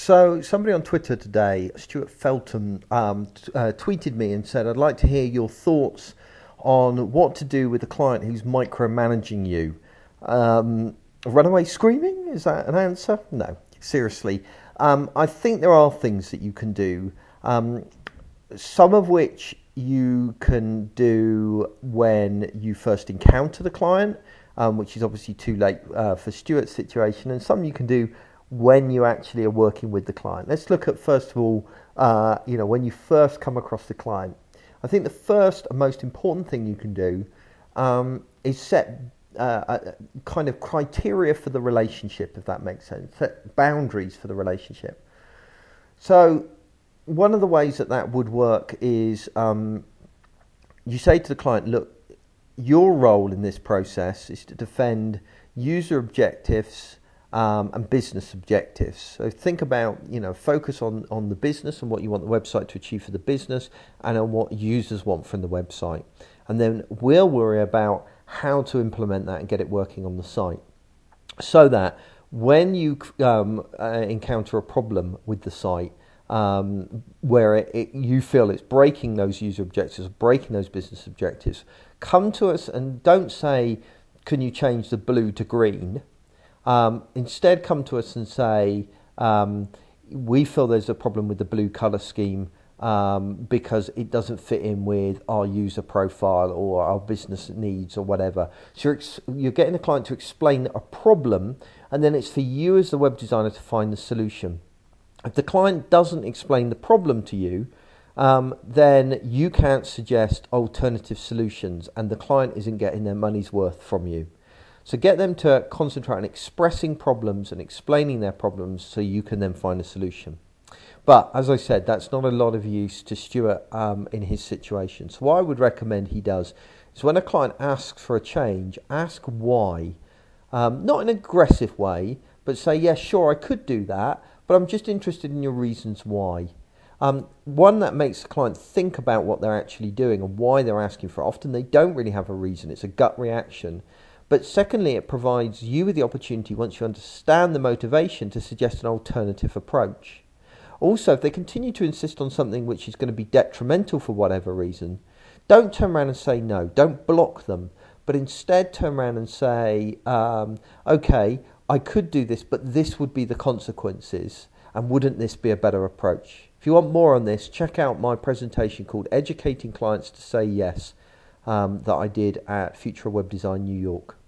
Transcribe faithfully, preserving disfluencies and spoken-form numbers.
So somebody on Twitter today, Stuart Felton, um, t- uh, tweeted me and said, "I'd like to hear your thoughts on what to do with a client who's micromanaging you." Um, runaway screaming? Is that an answer? No, seriously. Um, I think there are things that you can do, um, some of which you can do when you first encounter the client, um, which is obviously too late uh, for Stuart's situation, and some you can do when you actually are working with the client. Let's look at, first of all, uh, you know, when you first come across the client. I think the first and most important thing you can do um, is set uh, a kind of criteria for the relationship, if that makes sense, set boundaries for the relationship. So one of the ways that that would work is um, you say to the client, look, your role in this process is to defend user objectives um, and business objectives. So think about, you know, focus on, on the business and what you want the website to achieve for the business and on what users want from the website. And then we'll worry about how to implement that and get it working on the site, so that when you um, uh, encounter a problem with the site, Um, where it, it, you feel it's breaking those user objectives, breaking those business objectives, come to us and don't say, can you change the blue to green? Um, instead, come to us and say, um, we feel there's a problem with the blue colour scheme um, because it doesn't fit in with our user profile or our business needs or whatever. So you're, ex- you're getting the client to explain a problem, and then it's for you as the web designer to find the solution. If the client doesn't explain the problem to you, um, then you can't suggest alternative solutions, and the client isn't getting their money's worth from you. So get them to concentrate on expressing problems and explaining their problems so you can then find a solution. But as I said, that's not a lot of use to Stuart um, in his situation. So what I would recommend he does is when a client asks for a change, ask why. Um, not in an aggressive way, but say, yes, yeah, sure, I could do that, but I'm just interested in your reasons why. Um, one, that makes the client think about what they're actually doing and why they're asking for it. Often they don't really have a reason, it's a gut reaction. But secondly, it provides you with the opportunity, once you understand the motivation, to suggest an alternative approach. Also, if they continue to insist on something which is going to be detrimental for whatever reason, don't turn around and say no, don't block them, but instead turn around and say, um, okay, I could do this, but this would be the consequences, and wouldn't this be a better approach? If you want more on this, check out my presentation called Educating Clients to Say Yes um, that I did at Future Web Design New York.